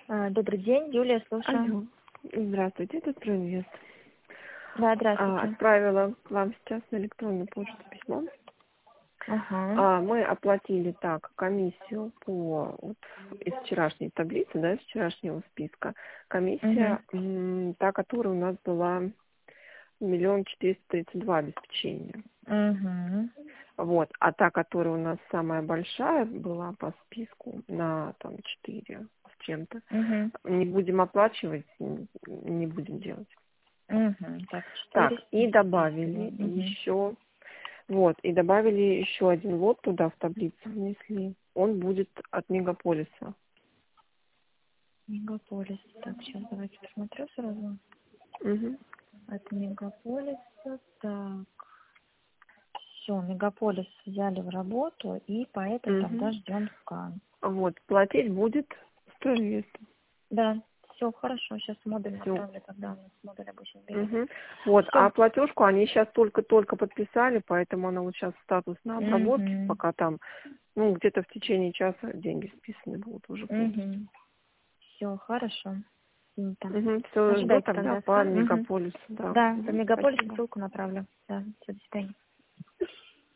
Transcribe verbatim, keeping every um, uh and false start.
А, Добрый день, Юлия, слушаю. Алло. Здравствуйте, это Троинвест. Да, А, здравствуйте. отправила вам сейчас на электронную почту письмо. Ага. А, мы оплатили так комиссию по вот, из вчерашней таблицы, да, из вчерашнего списка. Угу. Комиссия, м, та, которая у нас была миллион четыреста тридцать два обеспечения. Угу. Вот. А та, которая у нас самая большая была по списку на там четыре с чем-то, Угу. не будем оплачивать, н- не будем делать. Угу. Так, Так, и четыреста двести два. добавили Угу. еще, вот, и добавили еще один лот туда в таблицу внесли. Он будет от мегаполиса. Мегаполис. Так, сейчас давайте посмотрю сразу. Мгм. От мегаполиса. Так. Все, мегаполис взяли в работу, и поэтому тогда Мгм. ждем скан. Вот, платить будет сто инвест. Да, все хорошо. Сейчас модуль Все. направлю, тогда у нас модуль обычно берет. Мгм. Вот, Все. а платежку они сейчас только-только подписали, поэтому она вот сейчас статус на обработке, Угу. пока там, ну, где-то в течение часа деньги списаны будут уже полностью. Угу. Все, хорошо. Принято. Угу. Все, жду Ожидайте тогда тогда по скан. Мгм. мегаполису, да. Да, по Угу. мегаполису Спасибо. ссылку направлю. Да, все, до свидания.